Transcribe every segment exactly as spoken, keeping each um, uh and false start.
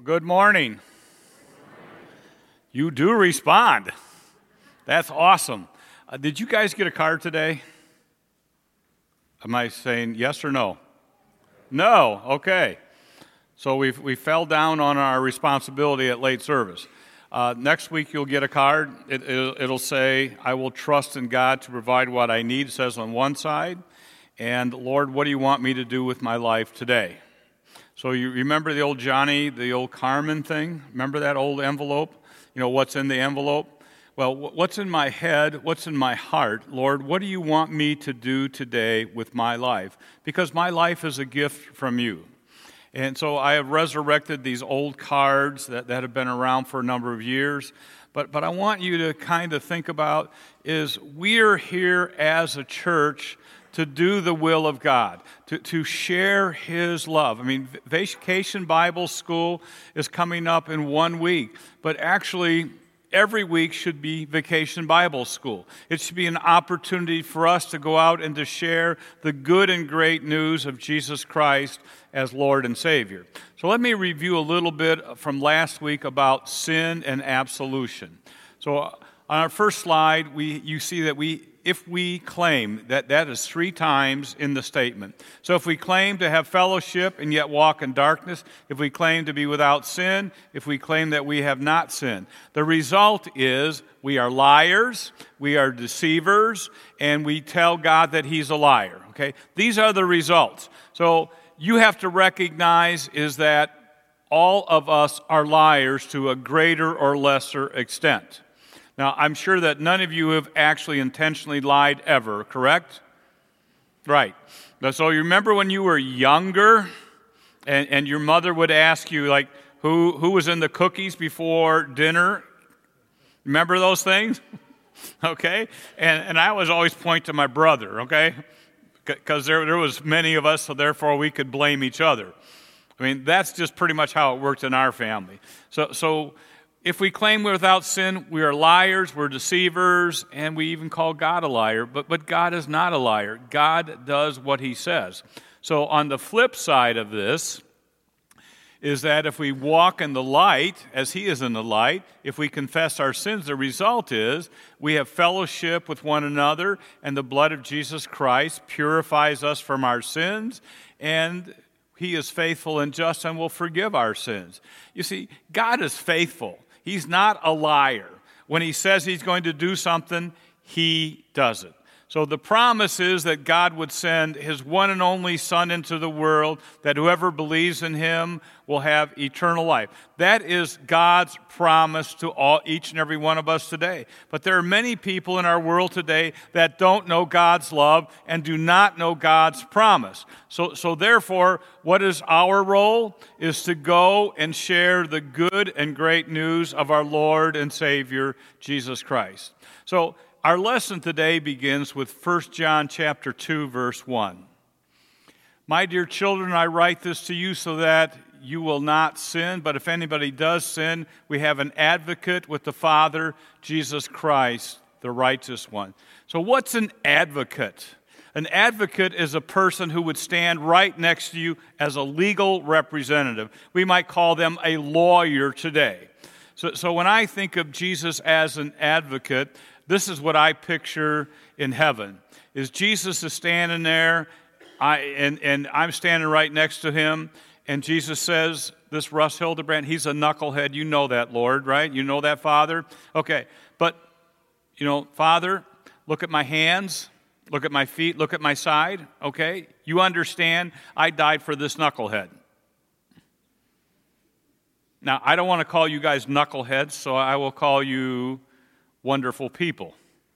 Well, good morning. You do respond. That's awesome. Uh, did you guys get a card today? Am I saying yes or no? No. Okay. So we we fell down on our responsibility at late service. Uh, next week you'll get a card. It, it, it'll say, "I will trust in God to provide what I need," it says on one side. And, "Lord, what do you want me to do with my life today?" So you remember the old Johnny, the old Carmen thing? Remember that old envelope? You know, what's in the envelope? Well, what's in my head? What's in my heart? Lord, what do you want me to do today with my life? Because my life is a gift from you. And so I have resurrected these old cards that, that have been around for a number of years. But, but I want you to kind of think about is we're here as a church to do the will of God, to, to share His love. I mean, Vacation Bible School is coming up in one week, but actually every week should be Vacation Bible School. It should be an opportunity for us to go out and to share the good and great news of Jesus Christ as Lord and Savior. So let me review a little bit from last week about sin and absolution. So on our first slide, we you see that we if we claim, that that is three times in the statement. So if we claim to have fellowship and yet walk in darkness, if we claim to be without sin, if we claim that we have not sinned, the result is we are liars, we are deceivers, and we tell God that He's a liar. Okay? These are the results. So you have to recognize is that all of us are liars to a greater or lesser extent. Now, I'm sure that none of you have actually intentionally lied ever, correct? Right. So you remember when you were younger and, and your mother would ask you, like, who, who was in the cookies before dinner? Remember those things? Okay? And, and I always always point to my brother, okay? Because there, there was many of us, so therefore we could blame each other. I mean, that's just pretty much how it worked in our family. So, so if we claim we're without sin, we are liars, we're deceivers, and we even call God a liar. But, but God is not a liar. God does what He says. So on the flip side of this is that if we walk in the light, as He is in the light, if we confess our sins, the result is we have fellowship with one another, and the blood of Jesus Christ purifies us from our sins, and He is faithful and just and will forgive our sins. You see, God is faithful. He's not a liar. When He says He's going to do something, He does it. So the promise is that God would send His one and only Son into the world, that whoever believes in Him will have eternal life. That is God's promise to all, each and every one of us today. But there are many people in our world today that don't know God's love and do not know God's promise. So, so therefore, what is our role? Is to go and share the good and great news of our Lord and Savior, Jesus Christ. So our lesson today begins with First John chapter two, verse one. My dear children, I write this to you so that you will not sin, but if anybody does sin, we have an advocate with the Father, Jesus Christ, the righteous one. So what's an advocate? An advocate is a person who would stand right next to you as a legal representative. We might call them a lawyer today. So, so when I think of Jesus as an advocate, this is what I picture in heaven. Is Jesus is standing there, I, and, and I'm standing right next to Him, and Jesus says, this Russ Hildebrand, he's a knucklehead. You know that, Lord, right? You know that, Father? Okay, but, you know, Father, look at my hands, look at my feet, look at my side, okay? You understand I died for this knucklehead. Now, I don't want to call you guys knuckleheads, so I will call you wonderful people.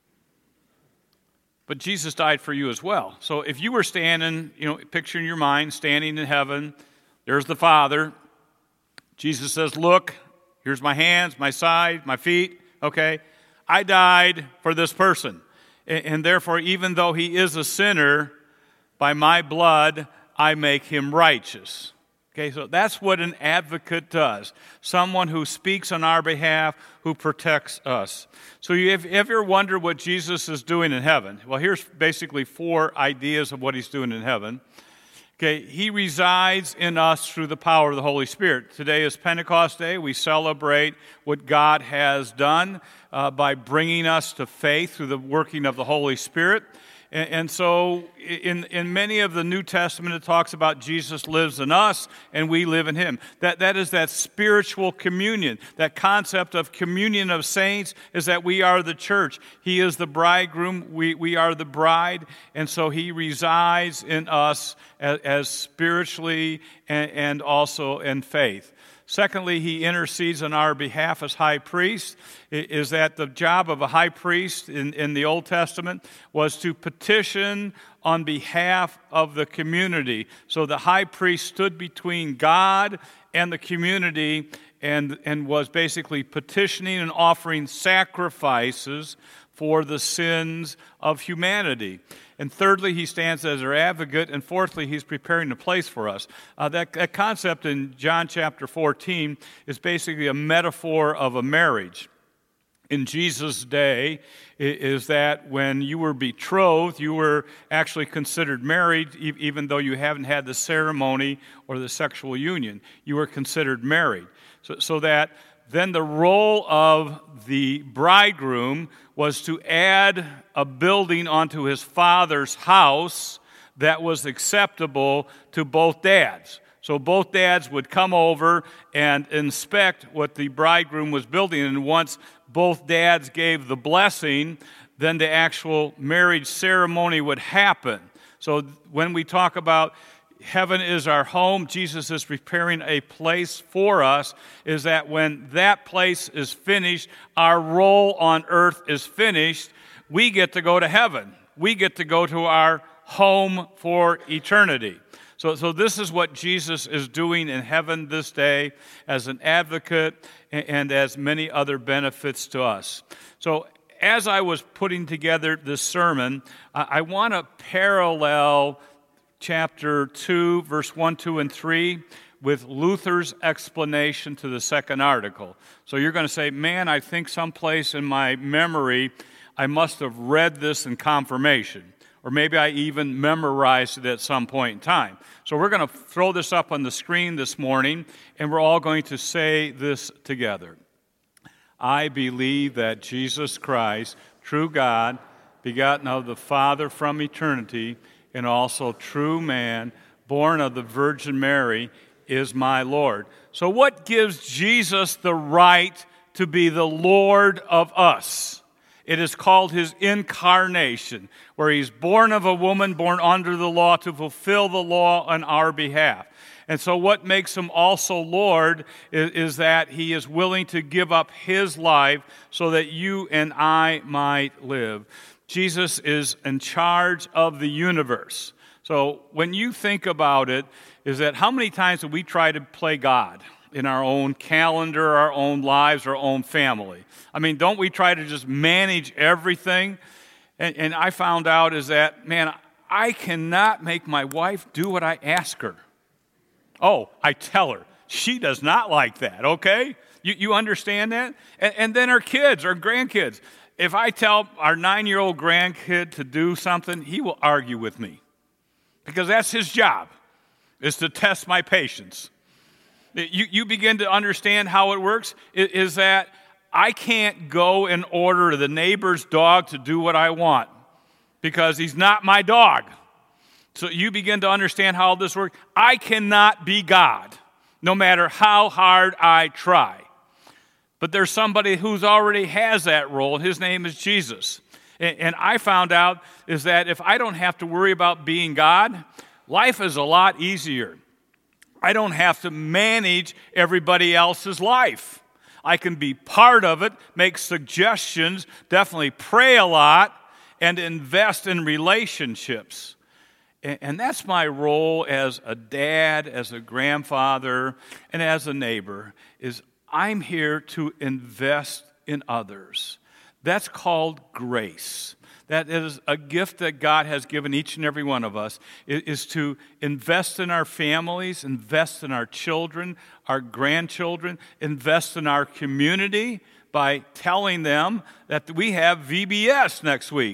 But Jesus died for you as well. So if you were standing, you know, picture in your mind, standing in heaven, there's the Father. Jesus says, look, here's my hands, my side, my feet, okay? I died for this person. And, and therefore, even though he is a sinner, by my blood, I make him righteous. Okay, so that's what an advocate does. Someone who speaks on our behalf, who protects us. So you have, ever wonder what Jesus is doing in heaven? Well, here's basically four ideas of what He's doing in heaven. Okay, he resides in us through the power of the Holy Spirit. Today is Pentecost Day. We celebrate what God has done uh, by bringing us to faith through the working of the Holy Spirit. And, and so in, in many of the New Testament, it talks about Jesus lives in us and we live in him. That, that is that spiritual communion. That concept of communion of saints is that we are the church. He is the bridegroom. We, we are the bride. And so he resides in us as, as spiritually and, and also in faith. Secondly, he intercedes on our behalf as high priest. Is that the job of a high priest in, in the Old Testament was to petition on behalf of the community. So the high priest stood between God and the community and, and was basically petitioning and offering sacrifices for the sins of humanity. And thirdly, he stands as our advocate. And fourthly, he's preparing a place for us. Uh, that, that concept in John chapter fourteen is basically a metaphor of a marriage. In Jesus' day, is that when you were betrothed, you were actually considered married, even though you haven't had the ceremony or the sexual union. You were considered married. So, so that then the role of the bridegroom was to add a building onto his father's house that was acceptable to both dads. So both dads would come over and inspect what the bridegroom was building, and once both dads gave the blessing, then the actual marriage ceremony would happen. So when we talk about heaven is our home, Jesus is preparing a place for us, is that when that place is finished, our role on earth is finished, we get to go to heaven. We get to go to our home for eternity. So, so this is what Jesus is doing in heaven this day as an advocate and, and as many other benefits to us. So as I was putting together this sermon, I, I want to parallel chapter two, verse one, two, and three with Luther's explanation to the second article. So you're going to say, man, I think someplace in my memory I must have read this in confirmation. Or maybe I even memorized it at some point in time. So we're going to throw this up on the screen this morning, and we're all going to say this together. I believe that Jesus Christ, true God, begotten of the Father from eternity, and also true man, born of the Virgin Mary, is my Lord. So what gives Jesus the right to be the Lord of us? It is called his incarnation, where he's born of a woman, born under the law to fulfill the law on our behalf. And so what makes him also Lord is, is that he is willing to give up his life so that you and I might live. Jesus is in charge of the universe. So when you think about it, is that how many times do we try to play God in our own calendar, our own lives, our own family? I mean, don't we try to just manage everything? And, and I found out is that, man, I cannot make my wife do what I ask her. Oh, I tell her. She does not like that, okay? You, you understand that? And, and then our kids, our grandkids. If I tell our nine-year-old grandkid to do something, he will argue with me. Because that's his job, is to test my patience. You, you begin to understand how it works, is that I can't go and order the neighbor's dog to do what I want because he's not my dog. So you begin to understand how this works. I cannot be God, no matter how hard I try. But there's somebody who's already has that role, and his name is Jesus. And, and I found out is that if I don't have to worry about being God, life is a lot easier. I don't have to manage everybody else's life. I can be part of it, make suggestions, definitely pray a lot, and invest in relationships. And, and that's my role as a dad, as a grandfather, and as a neighbor, is I'm here to invest in others. That's called grace. That is a gift that God has given each and every one of us, is to invest in our families, invest in our children, our grandchildren, invest in our community by telling them that we have V B S next week.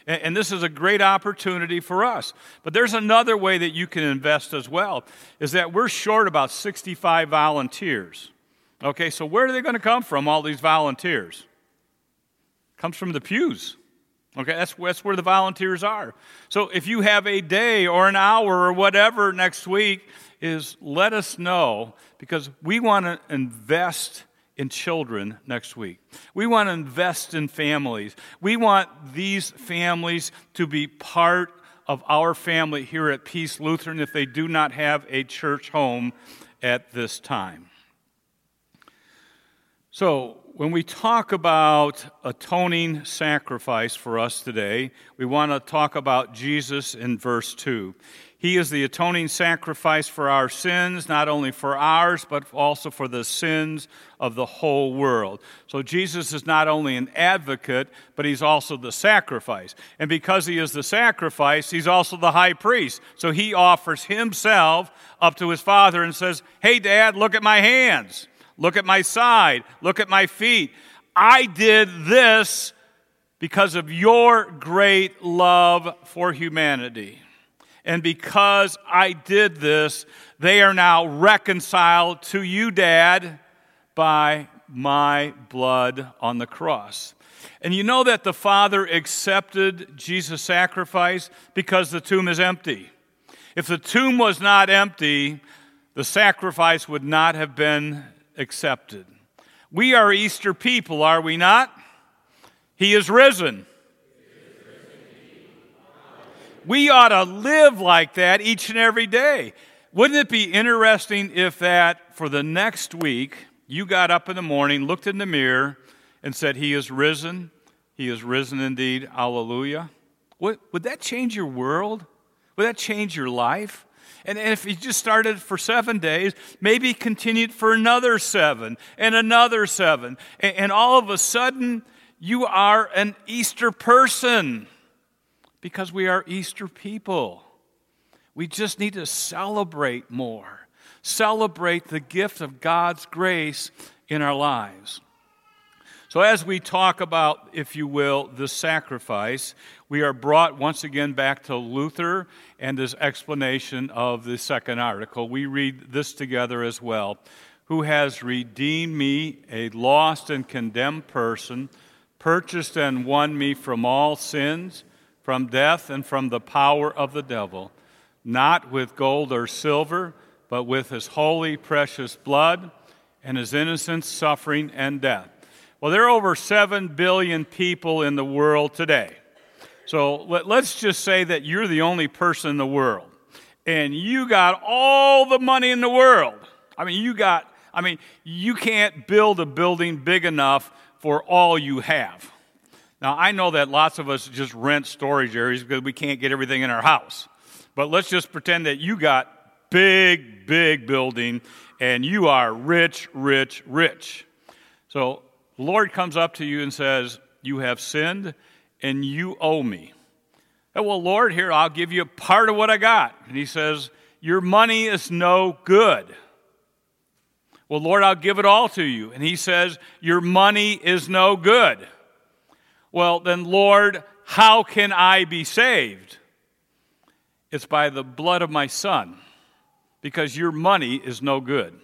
And, and this is a great opportunity for us. But there's another way that you can invest as well, is that we're short about sixty-five volunteers. Okay, so where are they going to come from, all these volunteers? Comes from the pews. Okay, that's, that's where the volunteers are. So if you have a day or an hour or whatever next week, is let us know, because we want to invest in children next week. We want to invest in families. We want these families to be part of our family here at Peace Lutheran if they do not have a church home at this time. So, when we talk about atoning sacrifice for us today, we want to talk about Jesus in verse two. He is the atoning sacrifice for our sins, not only for ours, but also for the sins of the whole world. So Jesus is not only an advocate, but he's also the sacrifice. And because he is the sacrifice, he's also the high priest. So he offers himself up to his Father and says, "Hey, Dad, look at my hands. Look at my side. Look at my feet. I did this because of your great love for humanity. And because I did this, they are now reconciled to you, Dad, by my blood on the cross." And you know that the Father accepted Jesus' sacrifice because the tomb is empty. If the tomb was not empty, the sacrifice would not have been accepted. We are Easter people, are we not? He is risen. We ought to live like that each and every day. Wouldn't it be interesting if that for the next week, you got up in the morning, looked in the mirror, and said, "He is risen. He is risen indeed. Hallelujah." Would, would that change your world? Would that change your life? And if you just started for seven days, maybe continued for another seven and another seven. And, and all of a sudden, you are an Easter person because we are Easter people. We just need to celebrate more. Celebrate the gift of God's grace in our lives. So as we talk about, if you will, the sacrifice, we are brought once again back to Luther and his explanation of the second article. We read this together as well. "Who has redeemed me, a lost and condemned person, purchased and won me from all sins, from death and from the power of the devil, not with gold or silver, but with his holy, precious blood and his innocent suffering and death." Well, there are over seven billion people in the world today. So let, let's just say that you're the only person in the world. And you got all the money in the world. I mean, you got, I mean, you can't build a building big enough for all you have. Now, I know that lots of us just rent storage areas because we can't get everything in our house. But let's just pretend that you got big, big building and you are rich, rich, rich. So the Lord comes up to you and says, "You have sinned and you owe me." And, "Well, Lord, here, I'll give you part of what I got." And he says, "Your money is no good." "Well, Lord, I'll give it all to you." And he says, "Your money is no good." "Well, then, Lord, how can I be saved?" "It's by the blood of my Son, because your money is no good."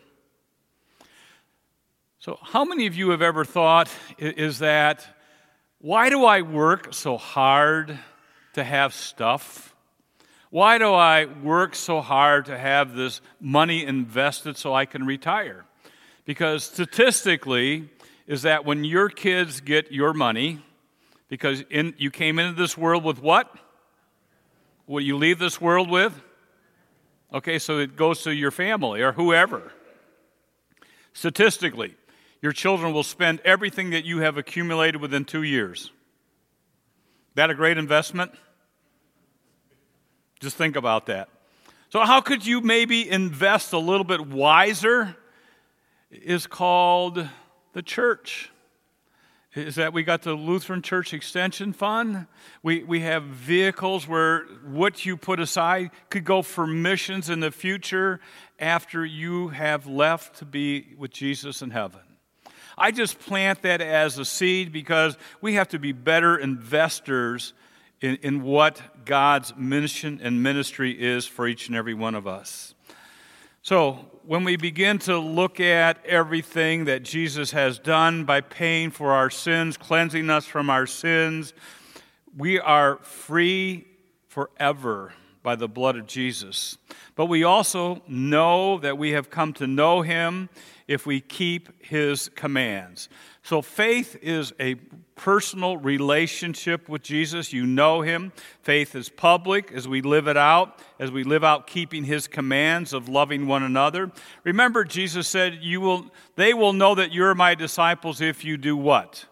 So how many of you have ever thought, is that, why do I work so hard to have stuff? Why do I work so hard to have this money invested so I can retire? Because statistically, is that when your kids get your money, because in, you came into this world with what? What you leave this world with? Okay, so it goes to your family or whoever. Statistically, your children will spend everything that you have accumulated within two years. That a great investment? Just think about that. So how could you maybe invest a little bit wiser? Is called the church. Is that we got the Lutheran Church Extension Fund. We we have vehicles where what you put aside could go for missions in the future after you have left to be with Jesus in heaven. I just plant that as a seed because we have to be better investors in, in what God's mission and ministry is for each and every one of us. So, when we begin to look at everything that Jesus has done by paying for our sins, cleansing us from our sins, we are free forever by the blood of Jesus. But we also know that we have come to know Him if we keep His commands. So faith is a personal relationship with Jesus. You know Him. Faith is public as we live it out, as we live out keeping His commands of loving one another. Remember, Jesus said, "You will, they will know that you're my disciples if you do what?"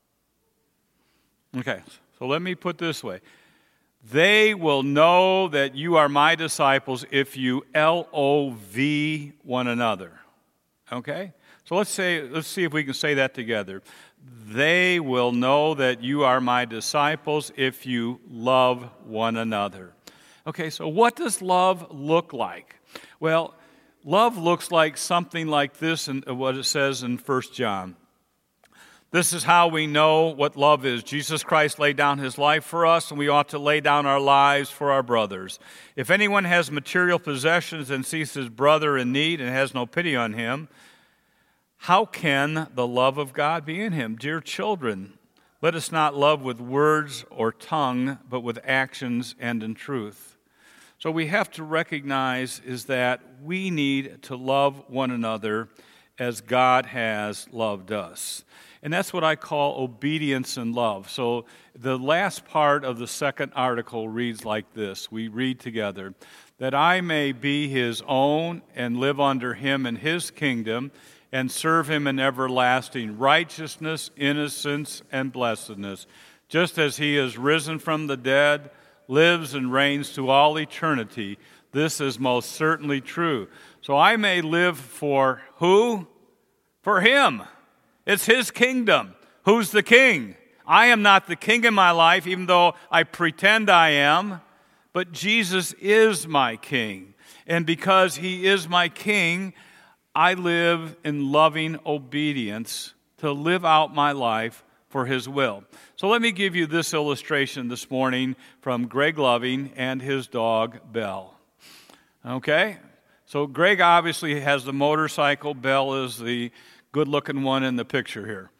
Okay, so let me put this way. They will know that you are my disciples if you L O V one another. Okay? So let's say, let's see if we can say that together. They will know that you are my disciples if you love one another. Okay, so what does love look like? Well, love looks like something like this in what it says in First John. This is how we know what love is. Jesus Christ laid down His life for us, and we ought to lay down our lives for our brothers. If anyone has material possessions and sees his brother in need and has no pity on him, how can the love of God be in him? Dear children, let us not love with words or tongue, but with actions and in truth. So we have to recognize is that we need to love one another as God has loved us. And that's what I call obedience and love. So the last part of the second article reads like this. We read together, that I may be His own and live under Him in His kingdom and serve Him in everlasting righteousness, innocence, and blessedness, just as He is risen from the dead, lives and reigns to all eternity. This is most certainly true. So I may live for who? For Him. It's His kingdom. Who's the king? I am not the king in my life, even though I pretend I am, but Jesus is my king. And because He is my king, I live in loving obedience to live out my life for His will. So let me give you this illustration this morning from Greg Loving and his dog, Belle. Okay? So Greg obviously has the motorcycle. Belle is the good-looking one in the picture here.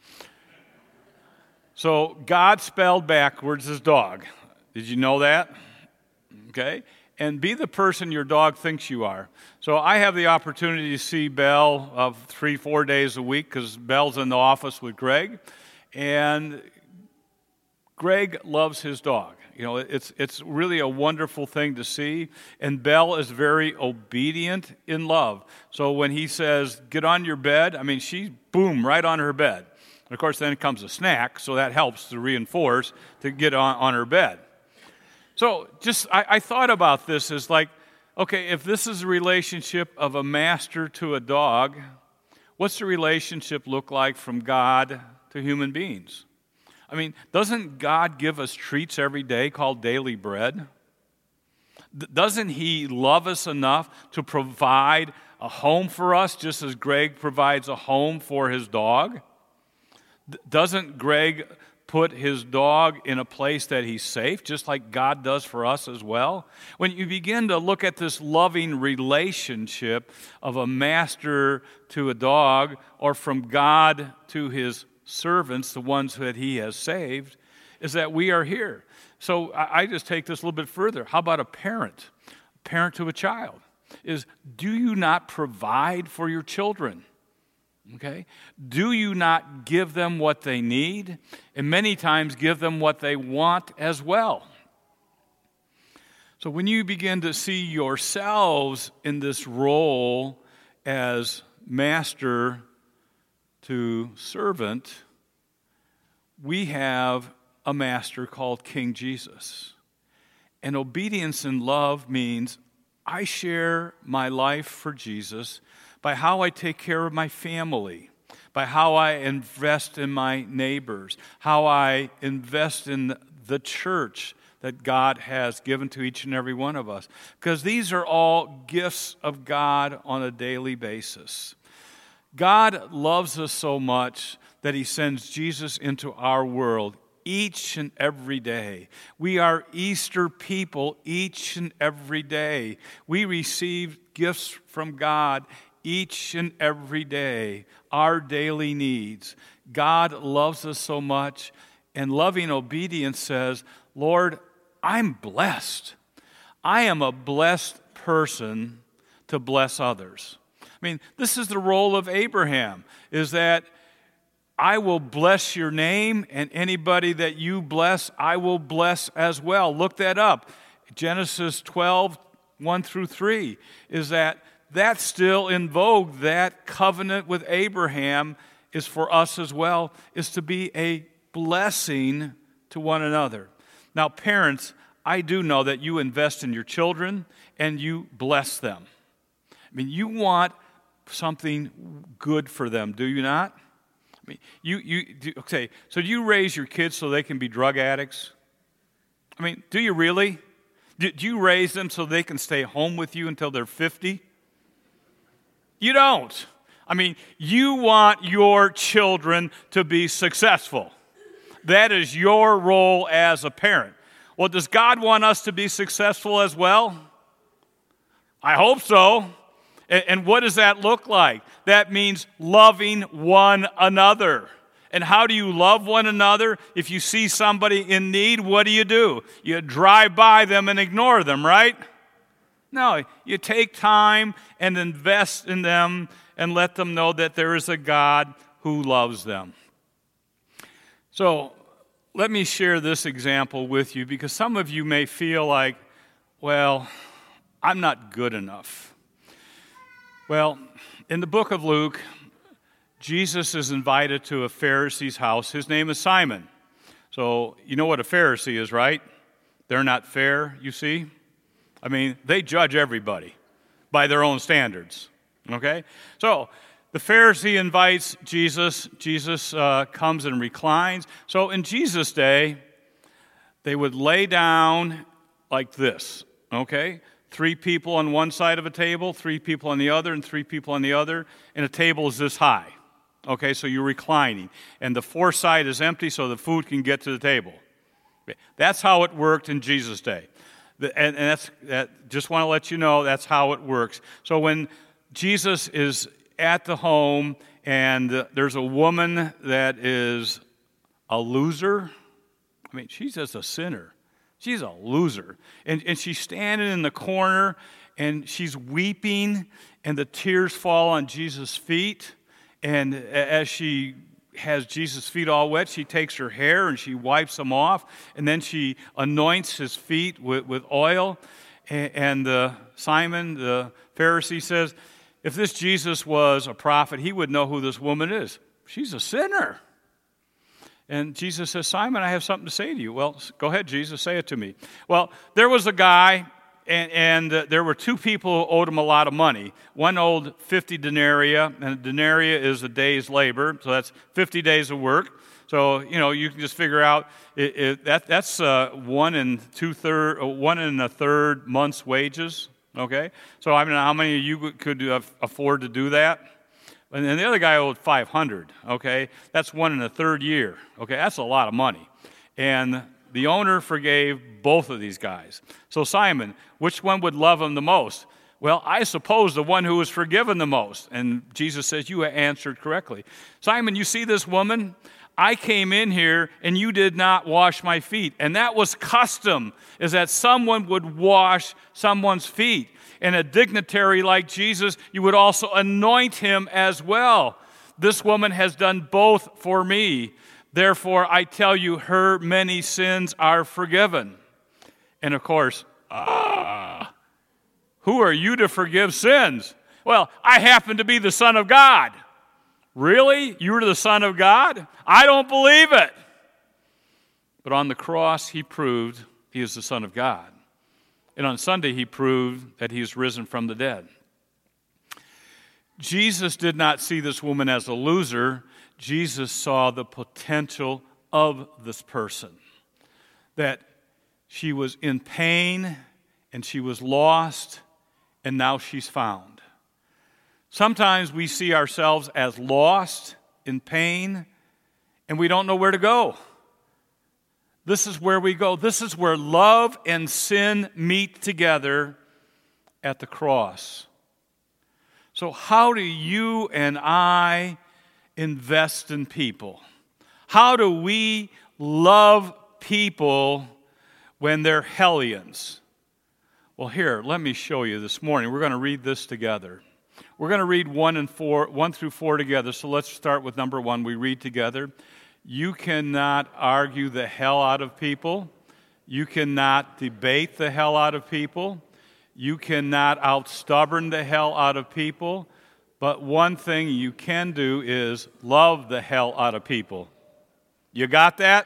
So God spelled backwards is dog. Did you know that? Okay? And be the person your dog thinks you are. So I have the opportunity to see Belle uh, three, four days a week because Belle's in the office with Greg. And Greg loves his dog. You know, it's it's really a wonderful thing to see. And Belle is very obedient in love. So when he says, get on your bed, I mean, she's, boom, right on her bed. And of course, then comes a snack, so that helps to reinforce to get on, on her bed. So just, I, I thought about this as like, okay, if this is a relationship of a master to a dog, what's the relationship look like from God to human beings? I mean, doesn't God give us treats every day called daily bread? D- doesn't He love us enough to provide a home for us, just as Greg provides a home for his dog? D- doesn't Greg put his dog in a place that he's safe, just like God does for us as well? When you begin to look at this loving relationship of a master to a dog, or from God to His servants, the ones that He has saved, is that we are here. So I just take this a little bit further. How about a parent? A parent to a child is, do you not provide for your children? Okay? Do you not give them what they need? And many times give them what they want as well. So when you begin to see yourselves in this role as master to servant, we have a master called King Jesus. And obedience and love means I share my life for Jesus by how I take care of my family, by how I invest in my neighbors, how I invest in the church that God has given to each and every one of us. Because these are all gifts of God on a daily basis. God loves us so much that He sends Jesus into our world, each and every day. We are Easter people each and every day. We receive gifts from God each and every day, our daily needs. God loves us so much, and loving obedience says, Lord, I'm blessed. I am a blessed person to bless others. I mean, this is the role of Abraham, is that I will bless your name, and anybody that you bless, I will bless as well. Look that up. Genesis twelve, one through three, is that that's still in vogue. That covenant with Abraham is for us as well, is to be a blessing to one another. Now, parents, I do know that you invest in your children and you bless them. I mean, you want something good for them, do you not? I mean, you, you, do, okay, so do you raise your kids so they can be drug addicts? I mean, do you really? Do, do you raise them so they can stay home with you until they're fifty? You don't. I mean, you want your children to be successful. That is your role as a parent. Well, does God want us to be successful as well? I hope so. And, and what does that look like? That means loving one another. And how do you love one another? If you see somebody in need, what do you do? You drive by them and ignore them, right? No, you take time and invest in them and let them know that there is a God who loves them. So let me share this example with you, because some of you may feel like, well, I'm not good enough. Well, in the book of Luke, Jesus is invited to a Pharisee's house. His name is Simon. So you know what a Pharisee is, right? They're not fair, you see? I mean, they judge everybody by their own standards, okay? So the Pharisee invites Jesus. Jesus uh, comes and reclines. So in Jesus' day, they would lay down like this, okay? Three people on one side of a table, three people on the other, and three people on the other, and a table is this high, okay? So you're reclining, and the fourth side is empty so the food can get to the table. That's how it worked in Jesus' day. And, and that's that. Just want to let you know that's how it works. So when Jesus is at the home and there's a woman that is a loser, I mean, she's just a sinner. She's a loser. And, and she's standing in the corner and she's weeping and the tears fall on Jesus' feet. And as she has Jesus' feet all wet, she takes her hair and she wipes them off, and then she anoints his feet with, with oil. And, and uh, Simon, the Pharisee, says, if this Jesus was a prophet, he would know who this woman is. She's a sinner. And Jesus says, Simon, I have something to say to you. Well, go ahead, Jesus, say it to me. Well, there was a guy, and, and uh, there were two people who owed him a lot of money. One owed fifty denarii, and a denarii is a day's labor, so that's fifty days of work. So, you know, you can just figure out it, it, that that's uh, one and two third, uh, one and a third month's wages. Okay, so I mean, how many of you could uh, afford to do that? And then the other guy owed five hundred. Okay, that's one and a third year. Okay, that's a lot of money, and the owner forgave both of these guys. So Simon, which one would love him the most? Well, I suppose the one who was forgiven the most. And Jesus says, you answered correctly. Simon, you see this woman? I came in here and you did not wash my feet. And that was custom, is that someone would wash someone's feet. And a dignitary like Jesus, you would also anoint him as well. This woman has done both for me. Therefore, I tell you, her many sins are forgiven. And of course, ah, who are you to forgive sins? Well, I happen to be the Son of God. Really? You were the Son of God? I don't believe it. But on the cross, he proved he is the Son of God. And on Sunday, he proved that he is risen from the dead. Jesus did not see this woman as a loser. Jesus saw the potential of this person, that she was in pain and she was lost and now she's found. Sometimes we see ourselves as lost, in pain, and we don't know where to go. This is where we go. This is where love and sin meet together at the cross. So how do you and I invest in people? How do we love people when they're hellions? Well, here, let me show you this morning. We're going to read this together. We're going to read one and four, one through four together. So let's start with number one. We read together. You cannot argue the hell out of people. You cannot debate the hell out of people. You cannot out-stubborn the hell out of people. But one thing you can do is love the hell out of people. You got that?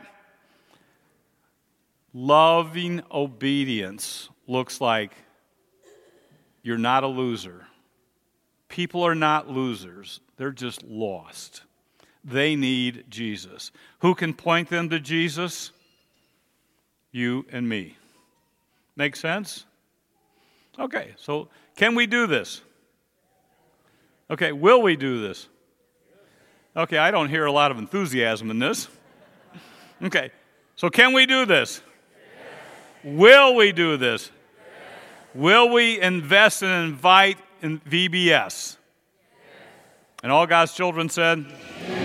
Loving obedience looks like you're not a loser. People are not losers. They're just lost. They need Jesus. Who can point them to Jesus? You and me. Make sense? Okay, so can we do this? Okay, will we do this? Okay, I don't hear a lot of enthusiasm in this. Okay, so can we do this? Yes. Will we do this? Yes. Will we invest and invite in V B S? Yes. And all God's children said? Yes.